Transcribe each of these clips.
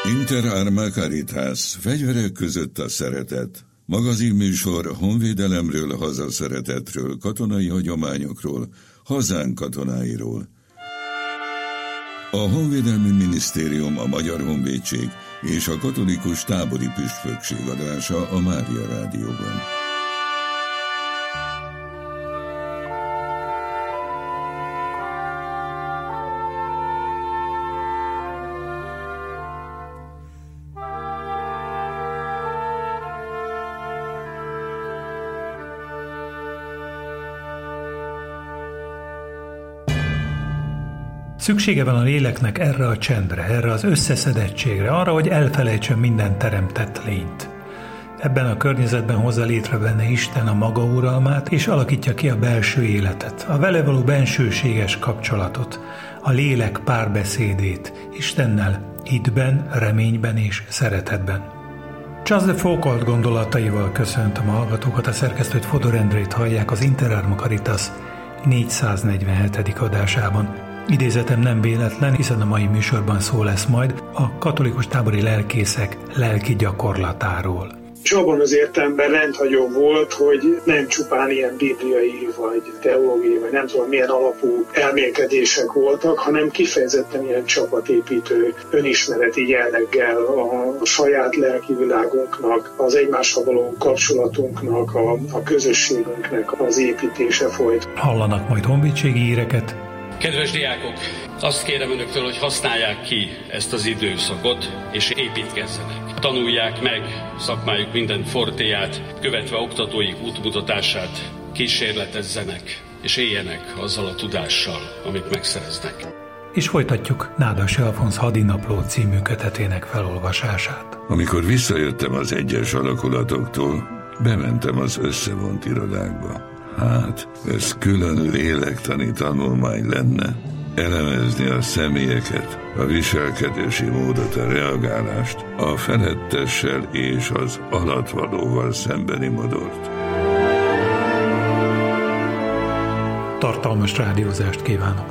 Inter Arma Caritas, fegyverek között a szeretet. Magazinműsor honvédelemről, hazaszeretetről, katonai hagyományokról, hazánk katonáiról. A Honvédelmi Minisztérium, a Magyar Honvédség és a Katolikus Tábori Püspökség adása a Mária Rádióban. Szüksége van a léleknek erre a csendre, erre az összeszedettségre, arra, hogy elfelejtsön minden teremtett lényt. Ebben a környezetben hozza létre benne Isten a maga uralmát, és alakítja ki a belső életet, a vele való bensőséges kapcsolatot, a lélek párbeszédét Istennel, hitben, reményben és szeretetben. Charles de Foucault gondolataival köszöntöm a hallgatókat, a szerkesztőt Fodor Endrét hallják az Inter Arma Caritas 447. adásában. Idézetem nem véletlen, hiszen a mai műsorban szó lesz majd a katolikus tábori lelkészek lelki gyakorlatáról. És abban az értelemben rendhagyó volt, hogy nem csupán ilyen bibliai, vagy teológiai, vagy nem tudom milyen alapú elmélkedések voltak, hanem kifejezetten ilyen csapatépítő, önismereti jelleggel a saját lelki világunknak, az egymással való kapcsolatunknak, a közösségünknek az építése folyt. Hallanak majd honvédségi híreket. Kedves diákok, azt kérem önöktől, hogy használják ki ezt az időszakot, és építkezzenek. Tanulják meg szakmájuk minden fortéját, követve oktatóik útmutatását, kísérletezzenek, és éljenek azzal a tudással, amit megszereznek. És folytatjuk Nádasi Alfonz Hadinapló című kötetének felolvasását. Amikor visszajöttem az egyes alakulatoktól, bementem az összevont irodákba. Hát, ez külön lélektani tanulmány lenne. Elemezni a személyeket, a viselkedési módot, a reagálást, a felettessel és az alattvalóval szembeni modort. Tartalmas rádiózást kívánok!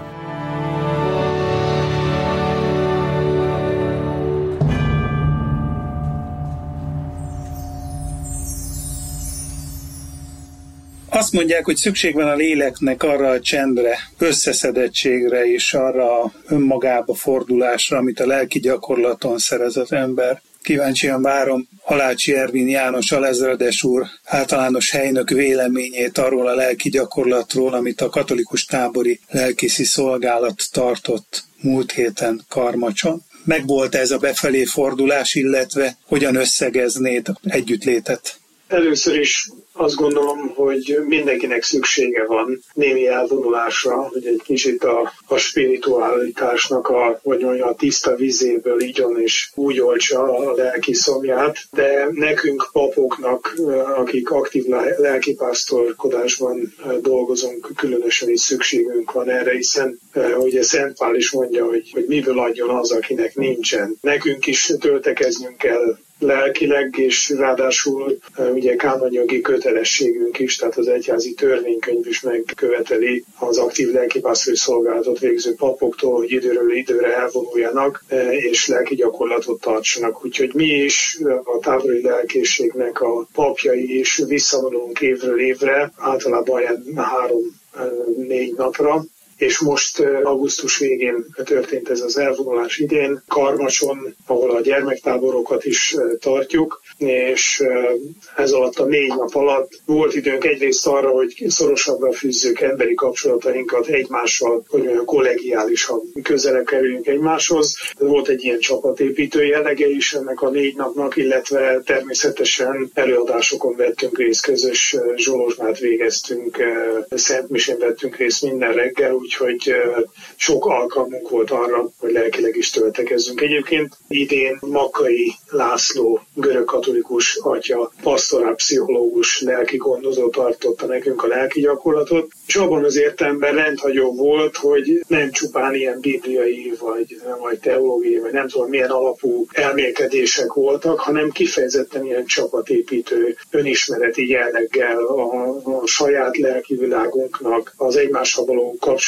Azt mondják, hogy szükség van a léleknek arra a csendre, összeszedettségre és arra a önmagába fordulásra, amit a lelki gyakorlaton szerez az ember. Kíváncsian várom Alácsi Ervin János alezredes úr általános helynök véleményét arról a lelki gyakorlatról, amit a katolikus tábori lelkészi szolgálat tartott múlt héten Karmacson. Megvolt ez a befelé fordulás, illetve hogyan összegeznéd együttlétet? Először is azt gondolom, hogy mindenkinek szüksége van némi elvonulásra, hogy egy kicsit a spiritualitásnak a tiszta vízéből igyon és úgy oltsa a lelki szomját, de nekünk papoknak, akik aktív lelkipásztorkodásban dolgozunk, különösen is szükségünk van erre, hiszen ugye Szent Pál is mondja, hogy miből adjon az, akinek nincsen. Nekünk is töltekeznünk kell lelkileg, és ráadásul ugye kánonjogi kötelességünk is, tehát az egyházi törvénykönyv is megköveteli az aktív lelkipásztori szolgálatot végző papoktól, hogy időről időre elvonuljanak, és lelki gyakorlatot tartsanak. Úgyhogy mi is a tábori lelkészségnek a papjai is visszavonulunk évről évre, általában 3-4 napra, és most augusztus végén történt ez az elvonulás idén, Karmacson, ahol a gyermektáborokat is tartjuk, és ez alatt a 4 nap alatt volt időnk egyrészt arra, hogy szorosabbra fűzzük emberi kapcsolatainkat egymással, hogy olyan kollegiálisan közelebb kerüljünk egymáshoz. Volt egy ilyen csapatépítő jellege is ennek a 4 napnak, illetve természetesen előadásokon vettünk részt, közös zsolozsmát végeztünk, szentmisén vettünk részt minden reggel, úgyhogy sok alkalmunk volt arra, hogy lelkileg is töltekezzünk. Egyébként idén Makkai László görögkatolikus atya, pastorálpszichológus, lelki gondozó tartotta nekünk a lelki gyakorlatot, és abban az értelemben rendhagyó volt, hogy nem csupán ilyen bibliai, vagy teológiai, vagy nem tudom milyen alapú elmélkedések voltak, hanem kifejezetten ilyen csapatépítő, önismereti jelleggel a saját lelki világunknak, az egymással való kapcsolat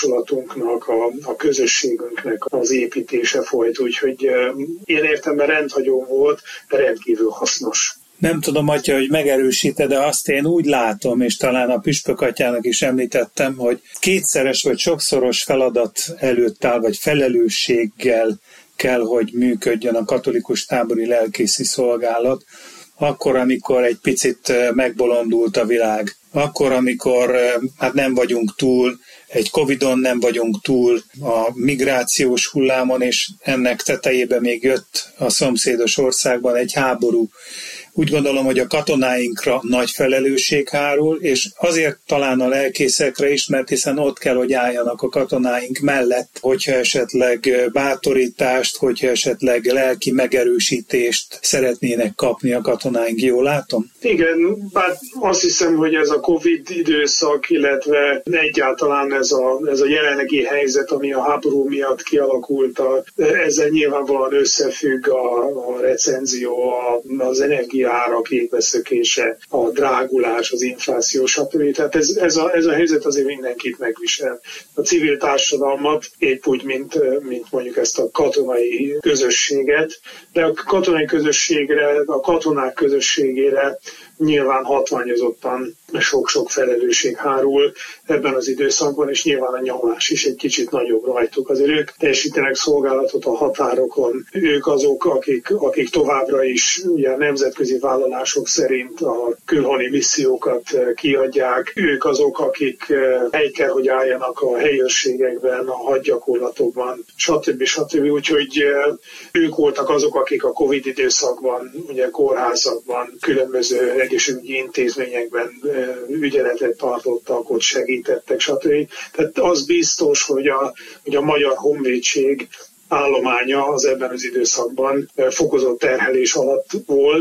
kapcsolatunknak, a közösségünknek az építése folyt, úgyhogy ilyen értelemben rendhagyó volt, de rendkívül hasznos. Nem tudom, Atya, hogy megerősíted, de azt én úgy látom, és talán a Püspök atyának is említettem, hogy kétszeres vagy sokszoros feladat előtt áll, vagy felelősséggel kell, hogy működjön a katolikus tábori lelkészi szolgálat, akkor, amikor egy picit megbolondult a világ, akkor, amikor nem vagyunk túl, egy Covidon nem vagyunk túl, a migrációs hullámon, és ennek tetejébe még jött a szomszédos országban egy háború. Úgy gondolom, hogy a katonáinkra nagy felelősség hárul, és azért talán a lelkészekre is, mert hiszen ott kell, hogy álljanak a katonáink mellett, hogyha esetleg bátorítást, hogyha esetleg lelki megerősítést szeretnének kapni a katonáink. Jól látom? Igen, bár azt hiszem, hogy ez a Covid időszak, illetve egyáltalán ez a jelenlegi helyzet, ami a háború miatt kialakult, ezzel nyilvánvalóan összefügg a recenzió, az energiaárak égbeszökése, a drágulás, az infláció, stb. Tehát ez a helyzet azért mindenkit megvisel. A civil társadalmat, épp úgy, mint mondjuk ezt a katonai közösséget, de a katonai közösségre, a katonák közösségére nyilván hatványozottan sok-sok felelősség hárul ebben az időszakban, és nyilván a nyomás is egy kicsit nagyobb rajtuk. Azért ők teljesítenek szolgálatot a határokon, ők azok, akik továbbra is ugye, nemzetközi vállalások szerint a külhoni missziókat kiadják, ők azok, akik helyt kell, hogy álljanak a helyőrségekben, a hadgyakorlatokban, stb. Úgyhogy ők voltak azok, akik a Covid időszakban, ugye kórházakban, különböző egészségügyi intézményekben ügyeletet tartottak, ott segítettek, stb. Tehát az biztos, hogy a Magyar Honvédség állománya az ebben az időszakban fokozott terhelés alatt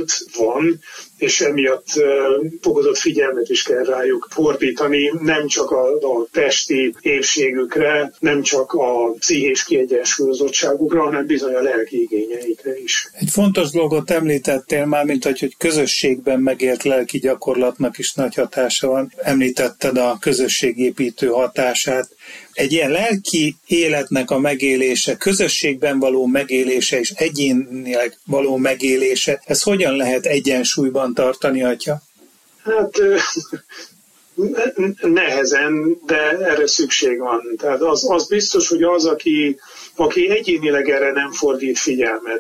van, és emiatt fokozott figyelmet is kell rájuk fordítani, nem csak a testi épségükre, nem csak a pszichés kiegyensúlyozottságukra, hanem bizony a lelki igényeikre is. Egy fontos dolgot említettél már, mint hogy közösségben megélt lelki gyakorlatnak is nagy hatása van. Említetted a közösségépítő hatását. Egy ilyen lelki életnek a megélése, közösségben való megélése és egyénileg való megélése, ez hogyan lehet egyensúlyban tartani, Atya? Hát nehezen, de erre szükség van. Tehát az biztos, hogy az, aki egyénileg erre nem fordít figyelmet,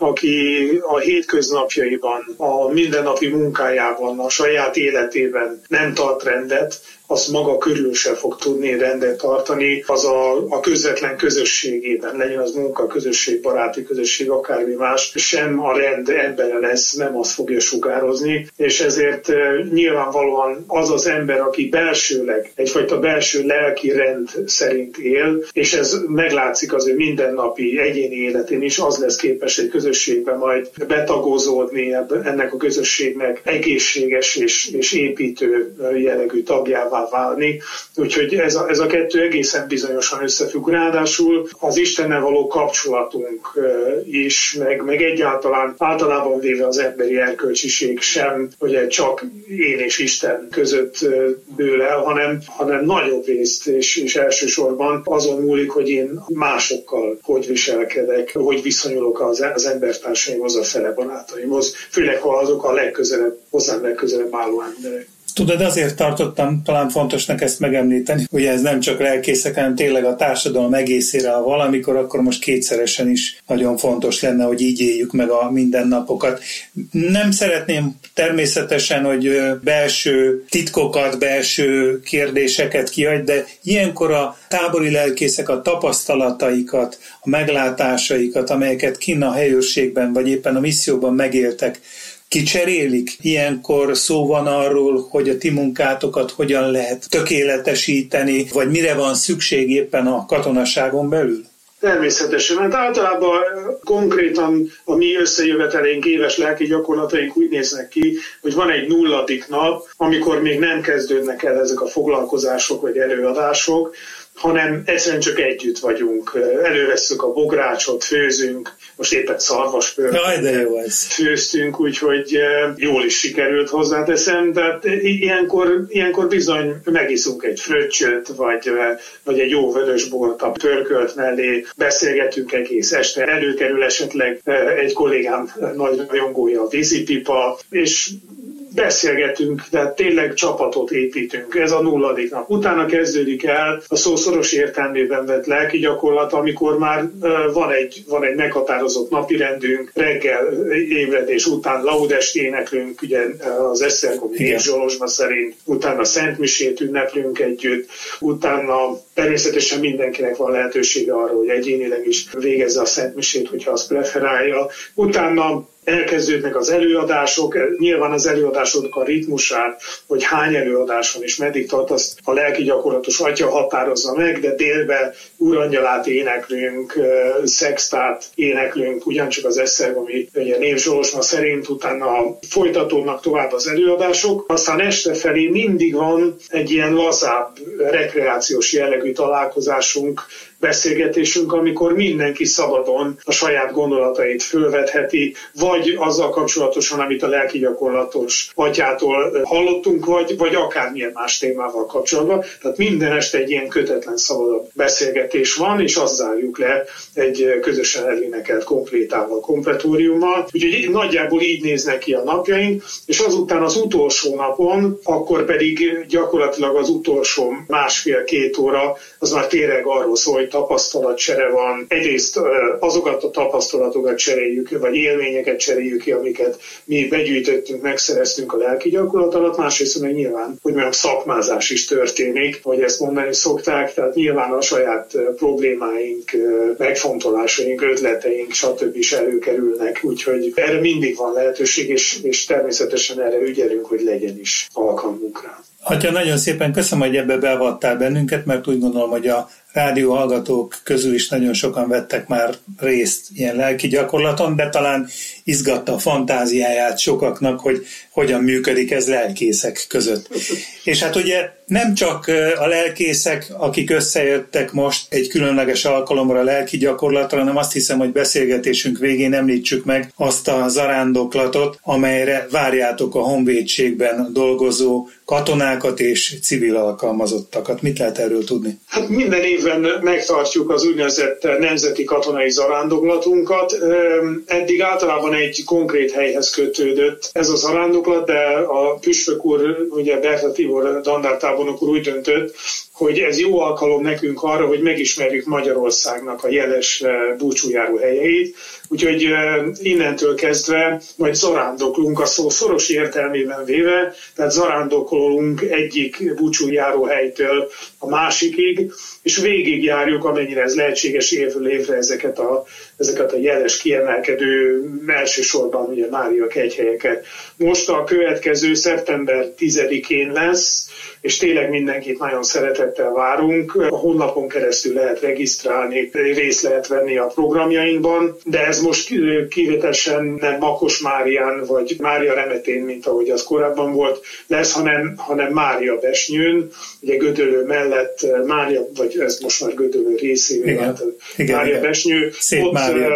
aki a hétköznapjaiban, a mindennapi munkájában, a saját életében nem tart rendet, az maga körül se fog tudni rendet tartani, az a közvetlen közösségében, legyen az munkaközösség, baráti közösség, akármi más, sem a rend embere lesz, nem azt fogja sugározni, és ezért nyilvánvalóan az ember, aki belsőleg, egyfajta belső lelki rend szerint él, és ez meglátszik az ő mindennapi egyéni életén is, az lesz képes egy közösségbe majd betagozódni, ennek a közösségnek egészséges és építő jellegű tagjává válni. Úgyhogy ez a kettő egészen bizonyosan összefügg. Ráadásul az Istennel való kapcsolatunk is, meg általában véve az emberi erkölcsiség sem, ugye csak én és Isten között dől el, hanem nagyobb részt és elsősorban azon múlik, hogy én másokkal hogy viselkedek, hogy viszonyulok az embertársaimhoz, a fele barátaimhoz, főleg ha azok a hozzám legközelebb álló emberek. Tudod, azért tartottam talán fontosnak ezt megemlíteni, hogy ez nem csak lelkészek, hanem tényleg a társadalom egészére, ha valamikor, akkor most kétszeresen is nagyon fontos lenne, hogy így éljük meg a mindennapokat. Nem szeretném természetesen, hogy belső titkokat, belső kérdéseket kiadj, de ilyenkor a tábori lelkészek a tapasztalataikat, a meglátásaikat, amelyeket kinn a helyőrségben, vagy éppen a misszióban megéltek, kicserélik? Ilyenkor szó van arról, hogy a ti munkátokat hogyan lehet tökéletesíteni, vagy mire van szükség éppen a katonaságon belül? Természetesen, mert általában konkrétan a mi összejöveteleink, éves lelki gyakorlataink úgy néznek ki, hogy van egy 0. nap, amikor még nem kezdődnek el ezek a foglalkozások vagy előadások, hanem egyszerűen csak együtt vagyunk. Elővesszük a bográcsot, főzünk, most éppen főztünk, úgyhogy jól is sikerült, hozzáteszem, tehát ilyenkor bizony megiszunk egy fröccsöt, vagy egy jó vörösbort a pörkölt mellé, beszélgetünk egész este, előkerül esetleg egy kollégám nagy rajongója, a vízipipa, és beszélgetünk, de tényleg csapatot építünk. Ez a 0. nap. Utána kezdődik el a szó szoros értelmében vett lelki gyakorlat, amikor már van egy meghatározott napirendünk, reggel ébredés után laudest éneklünk, ugye az esztergomi névzsolozsma szerint, utána szentmisét ünneplünk együtt, utána természetesen mindenkinek van lehetősége arra, hogy egyénileg is végezze a szentmisét, hogyha azt preferálja. Utána elkezdődnek az előadások, nyilván az előadásoknak a ritmusát, hogy hány előadás van és meddig tart, azt a lelki gyakorlatos atya határozza meg, de délben urangyalát éneklünk, szextát éneklünk, ugyancsak az esztergomi névzsolozsma szerint, utána folytatódnak tovább az előadások, aztán este felé mindig van egy ilyen lazább, rekreációs jellegű találkozásunk, beszélgetésünk, amikor mindenki szabadon a saját gondolatait fölvetheti, vagy azzal kapcsolatosan, amit a lelki gyakorlatos atyától hallottunk, vagy akármilyen más témával kapcsolatban. Tehát minden este egy ilyen kötetlen, szabadabb beszélgetés van, és azt zárjuk le egy közösen elénekelt komplétával, kompletóriummal. Úgyhogy nagyjából így néznek ki a napjaink, és azután az utolsó napon, akkor pedig gyakorlatilag az utolsó 1,5-2 óra, az már tényleg arról szól, hogy tapasztalatcsere van. Egyrészt azokat a tapasztalatokat cseréljük, vagy élményeket cseréljük ki, amiket mi begyűjtöttünk, megszereztünk a lelki gyakorlat alatt, másrészt meg nyilván, hogy mondjam, szakmázás is történik, hogy ezt mondani szokták, tehát nyilván a saját problémáink, megfontolásaink, ötleteink, stb. Is előkerülnek, úgyhogy erre mindig van lehetőség, és természetesen erre ügyelünk, hogy legyen is alkalmunk rá. Atya, nagyon szépen köszönöm, hogy ebbe beavattál bennünket, mert úgy gondolom, hogy a rádió hallgatók közül is nagyon sokan vettek már részt ilyen lelki gyakorlaton, de talán izgatta a fantáziáját sokaknak, hogy hogyan működik ez lelkészek között. És hát ugye nem csak a lelkészek, akik összejöttek most egy különleges alkalomra a lelki gyakorlatra, hanem azt hiszem, hogy beszélgetésünk végén említsük meg azt a zarándoklatot, amelyre várjátok a honvédségben dolgozó katonákat és civil alkalmazottakat. Mit lehet erről tudni? Hát minden évben megtartjuk az úgynevezett nemzeti katonai zarándoklatunkat. Eddig általában egy konkrét helyhez kötődött ez a zarándoklat, de a püspök úr, ugye Berta Tibor dandártábornok úr úgy döntött, hogy ez jó alkalom nekünk arra, hogy megismerjük Magyarországnak a jeles búcsújáró helyeit. Úgyhogy innentől kezdve majd zarándoklunk a szó szoros értelmében véve, tehát zarándokolunk egyik búcsújáró helytől a másikig, és végigjárjuk, amennyire ez lehetséges évről évre ezeket a jeles kiemelkedő, elsősorban ugye Mária kegyhelyeket. Most a következő szeptember 10-én lesz, és tényleg mindenkit nagyon szeretettel várunk. A honlapon keresztül lehet regisztrálni, részt lehet venni a programjainkban, de ez most kivételesen nem Makos Márián vagy Mária Remetén, mint ahogy az korábban volt, lesz, hanem Mária Besnyőn, ugye Gödöllő mellett Mária, vagy ez most már Gödöllő részévé vált. Mária Besnyő. Szép ott Mária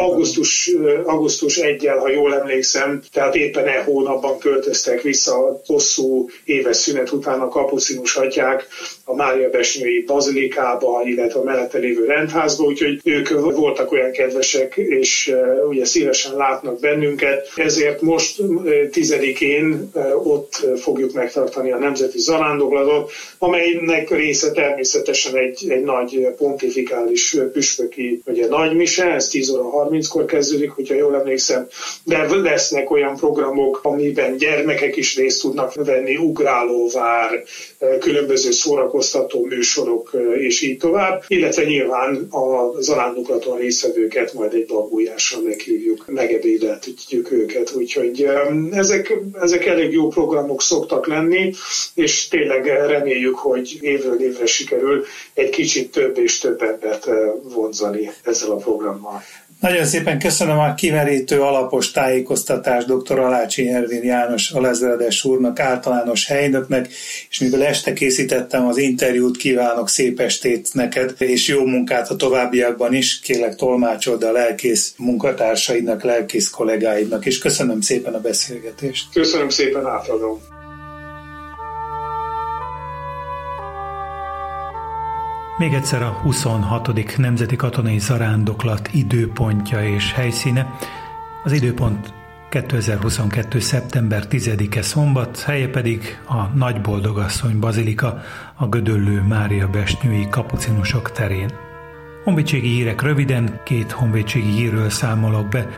augusztus 1-jel, ha jól emlékszem, tehát éppen hónapban költöztek vissza a hosszú éves szünet után a kapucinus atyák a Mária Besnyői bazilikába, illetve a mellette lévő rendházba, úgyhogy ők voltak olyan kedvesek, és ugye szívesen látnak bennünket, ezért most 10-én ott fogjuk megtartani a nemzeti zarándoklatot, amelynek része természetesen egy nagy pontifikális püspöki ugye, nagymise, ez 10 óra 30-kor kezdődik, hogyha jól emlékszem, de lesznek olyan programok, amiben gyermekek is részt tudnak venni, ugrálóvár, különböző szórakoztató műsorok, és így tovább, illetve nyilván a zarándoklaton résztvevőket majd egy babgulyással meghívjuk, megebédeltetjük őket, úgyhogy ezek elég jó programok szoktak lenni, és tényleg reméljük, hogy évről évre sikerül egy kicsit több és több embert vonzani ezzel a programmal. Nagyon szépen köszönöm a kimerítő alapos tájékoztatást dr. Alácsi Ervin János alezredes úrnak, általános helynöknek, és mivel este készítettem az interjút, kívánok szép estét neked, és jó munkát a továbbiakban is, kérlek tolmácsold a lelkész munkatársaidnak, lelkész kollégáidnak, és köszönöm szépen a beszélgetést. Köszönöm szépen, átadom. Még egyszer a 26. Nemzeti Katonai Zarándoklat időpontja és helyszíne. Az időpont 2022. szeptember 10-e szombat, helye pedig a Nagyboldogasszony bazilika a Gödöllő Mária Besnyői kapucinusok terén. Honvédségi hírek röviden, 2 honvédségi hírről számolok be.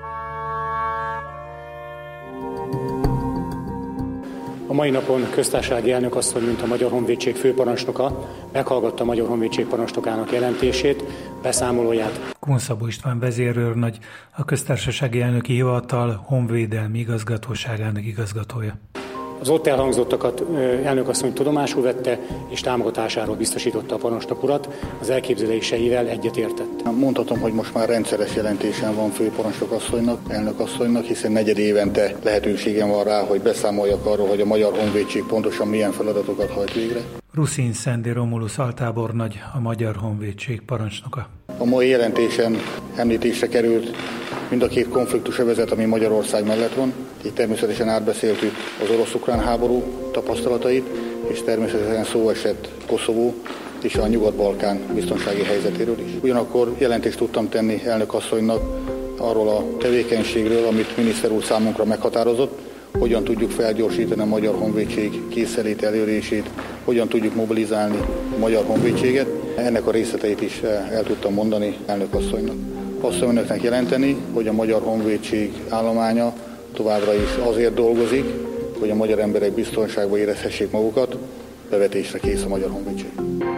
A mai napon köztársasági elnökasszony, mint a Magyar Honvédség főparancsnoka, meghallgatta a Magyar Honvédség parancsnokának jelentését, beszámolóját. Kun Szabó István vezérőrnagy, a köztársasági elnöki hivatal honvédelmi igazgatóságának igazgatója. Az ott elhangzottakat elnökasszony tudomásul vette, és támogatásáról biztosította a parancsnok urat, az elképzeléseivel egyetértett. Mondhatom, hogy most már rendszeres jelentésen van főparancsnokasszonynak, elnökasszonynak, hiszen 4 évente lehetőségem van rá, hogy beszámoljak arról, hogy a Magyar Honvédség pontosan milyen feladatokat hajt végre. Ruszin Szendi Romulus altábornagy, a Magyar Honvédség parancsnoka. A mai jelentésen említésre került mind a 2 konfliktusövezet, ami Magyarország mellett van. Itt természetesen átbeszéltük az orosz-ukrán háború tapasztalatait, és természetesen szó esett Koszovó és a Nyugat-Balkán biztonsági helyzetéről is. Ugyanakkor jelentést tudtam tenni elnökasszonynak arról a tevékenységről, amit miniszter úr számunkra meghatározott, hogyan tudjuk felgyorsítani a Magyar Honvédség készenlét elérését, hogyan tudjuk mobilizálni a Magyar Honvédséget. Ennek a részleteit is el tudtam mondani elnökasszonynak. Azt tudom önöknek jelenteni, hogy a Magyar Honvédség állománya továbbra is azért dolgozik, hogy a magyar emberek biztonságban érezhessék magukat, bevetésre kész a Magyar Honvédség.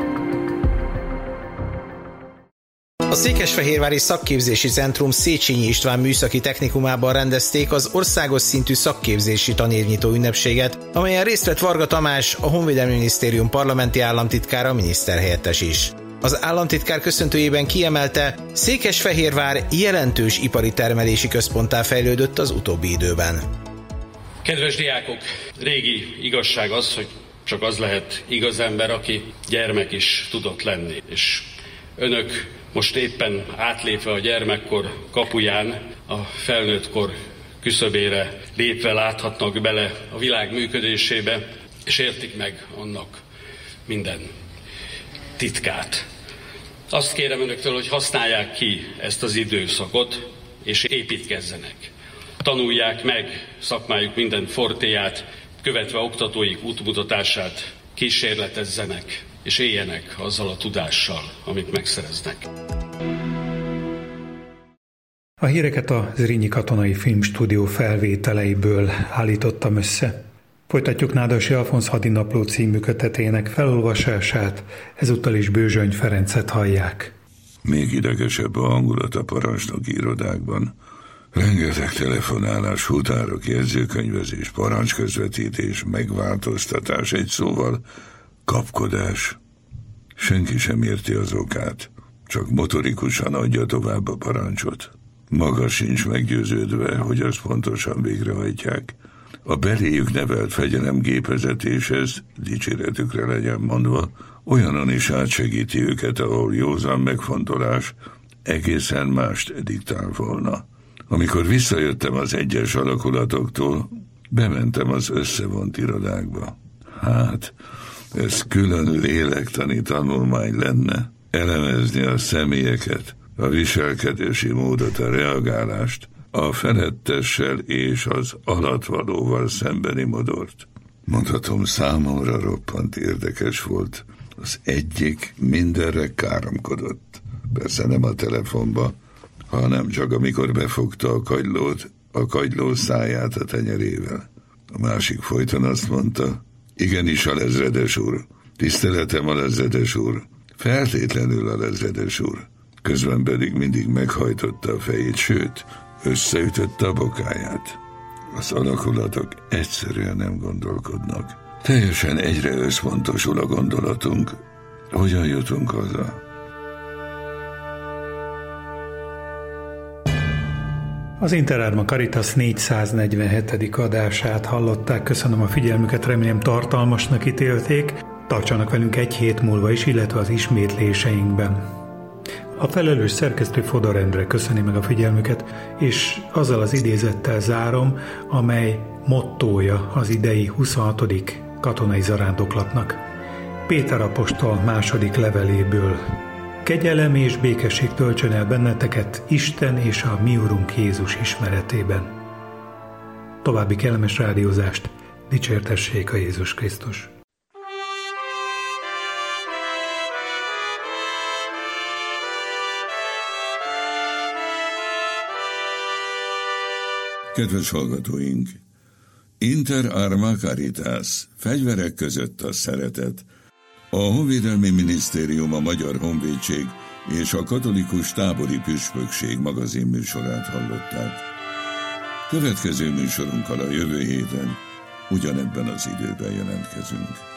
A Székesfehérvári Szakképzési Centrum Széchenyi István Műszaki Technikumában rendezték az országos szintű szakképzési tanévnyitó ünnepséget, amelyen részt vett Varga Tamás, a Honvédelmi Minisztérium parlamenti államtitkára, miniszterhelyettes is. Az államtitkár köszöntőjében kiemelte, Székesfehérvár jelentős ipari termelési központtá fejlődött az utóbbi időben. Kedves diákok, régi igazság az, hogy csak az lehet igaz ember, aki gyermek is tudott lenni. És önök most éppen átlépve a gyermekkor kapuján, a felnőttkor küszöbére lépve láthatnak bele a világ működésébe, és értik meg annak minden titkát. Azt kérem önöktől, hogy használják ki ezt az időszakot, és építkezzenek. Tanulják meg szakmájuk minden fortéját, követve oktatóik útmutatását, kísérletezzenek, és éljenek azzal a tudással, amit megszereznek. A híreket a Zrínyi Katonai Filmstúdió felvételeiből állítottam össze. Folytatjuk Nádasi Alfonz hadinapló című kötetének felolvasását, ezúttal is Bőzsöny Ferencet hallják. Még idegesebb a hangulat a parancsnoki irodákban. Rengeteg telefonálás, futárok, jegyzőkönyvezés, parancsközvetítés, megváltoztatás, egy szóval kapkodás. Senki sem érti az okát, csak motorikusan adja tovább a parancsot. Maga sincs meggyőződve, hogy azt pontosan végrehajtják. A beléjük nevelt fegyelemgépezetéshez, dicséretükre legyen mondva, olyanon is átsegíti őket, ahol józan megfontolás egészen mást diktál volna. Amikor visszajöttem az egyes alakulatoktól, bementem az összevont irodákba. Hát, ez külön lélektani tanulmány lenne, elemezni a személyeket, a viselkedési módot, a reagálást, a felettessel és az alattvalóval szembeni modort. Mondhatom, számomra roppant érdekes volt. Az egyik mindenre káromkodott. Persze nem a telefonba, hanem csak amikor befogta a kagyló száját a tenyerével. A másik folyton azt mondta, igenis, alezredes úr, tiszteletem, alezredes úr, feltétlenül, alezredes úr. Közben pedig mindig meghajtotta a fejét, sőt, összeütötte a bokáját. Az alakulatok egyszerűen nem gondolkodnak. Teljesen egyre összpontosul a gondolatunk. Hogyan jutunk haza? Az Interárma Caritas 447. adását hallották. Köszönöm a figyelmüket, remélem tartalmasnak ítélték. Tartsanak velünk egy hét múlva is, illetve az ismétléseinkben. A felelős szerkesztő Fodor Endre köszöni meg a figyelmüket, és azzal az idézettel zárom, amely mottója az idei 26. katonai zarándoklatnak. Péter apostol második leveléből. Kegyelem és békesség töltsön el benneteket Isten és a mi Urunk Jézus ismeretében. További kellemes rádiózást, dicsértessék a Jézus Krisztus! Kedves hallgatóink! Interárma Caritas, fegyverek között a szeretet. A Honvédelmi Minisztérium, a Magyar Honvédség és a Katolikus Tábori Püspökség magazinműsorát hallották. Következő műsorunkkal a jövő héten ugyanebben az időben jelentkezünk.